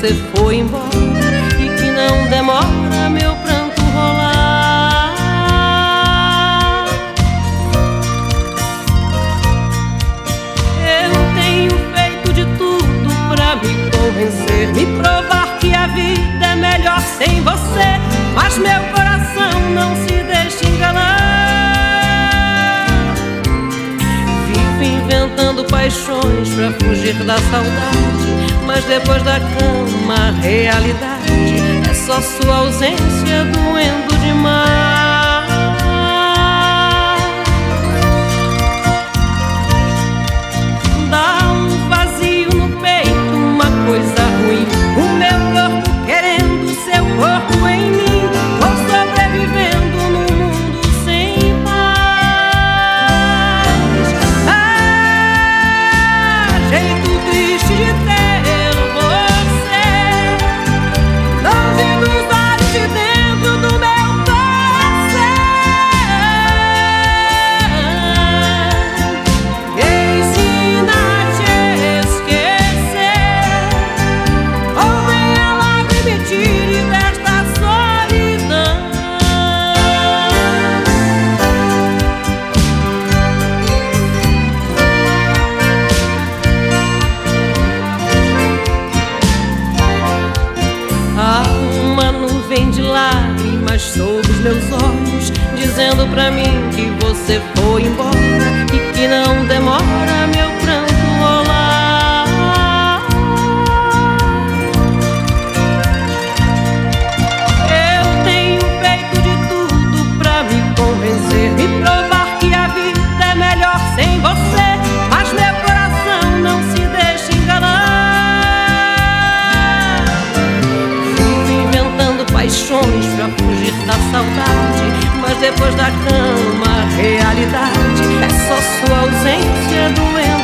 você foi embora e que não demora meu pranto rolar. Eu tenho feito de tudo pra me convencer, me provar que a vida é melhor sem você, mas meu coração não se deixa enganar. Vivo inventando paixões pra fugir da saudade, mas depois da cama a realidade é só sua ausência doendo demais. Dá um vazio no peito, uma coisa ruim, o meu corpo querendo seu corpo em mim. Vou sobrevivendo num mundo sem paz. Ah, jeito triste de ter você longe dos olhos de dentro do meu coração. Ensina a te esquecer, ou venha logo e me tire desta solidão. Há uma nuvem de lágrimas sobre os meus olhos, dizendo pra mim que você foi embora e que não demora meu pranto rolar. Eu tenho feito de tudo pra me convencer, me provar que a vida é melhor sem você, mas meu coração não se deixa enganar. Vivo inventando paixões pra fugir da saudade, mas depois da cama a realidade é só sua ausência doendo